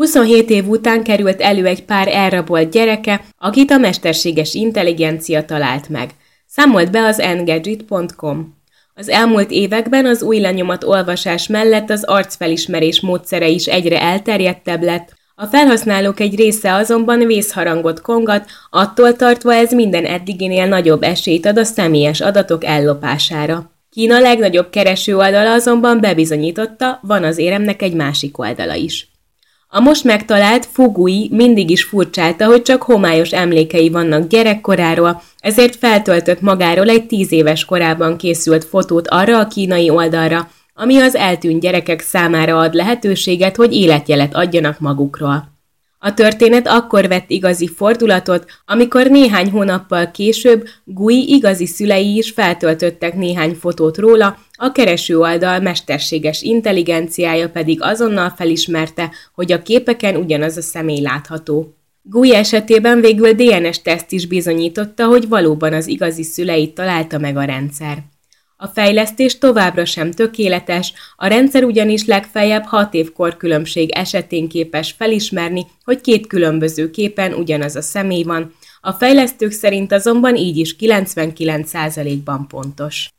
27 év után került elő egy pár elrabolt gyereke, akit a mesterséges intelligencia talált meg. Számolt be az Engadget.com. Az elmúlt években az új lenyomatolvasás mellett az arcfelismerés módszere is egyre elterjedtebb lett, a felhasználók egy része azonban vészharangot kongat, attól tartva ez minden eddiginél nagyobb esélyt ad a személyes adatok ellopására. Kína legnagyobb kereső oldala azonban bebizonyította, van az éremnek egy másik oldala is. A most megtalált Fugui mindig is furcsálta, hogy csak homályos emlékei vannak gyerekkoráról, ezért feltöltött magáról egy 10 éves korában készült fotót arra a kínai oldalra, ami az eltűnt gyerekek számára ad lehetőséget, hogy életjelet adjanak magukról. A történet akkor vett igazi fordulatot, amikor néhány hónappal később Gui igazi szülei is feltöltöttek néhány fotót róla, a kereső oldal mesterséges intelligenciája pedig azonnal felismerte, hogy a képeken ugyanaz a személy látható. Gui esetében végül DNS-teszt is bizonyította, hogy valóban az igazi szüleit találta meg a rendszer. A fejlesztés továbbra sem tökéletes, a rendszer ugyanis legfeljebb 6 év korkülönbség esetén képes felismerni, hogy 2 különböző képen ugyanaz a személy van, a fejlesztők szerint azonban így is 99%-ban pontos.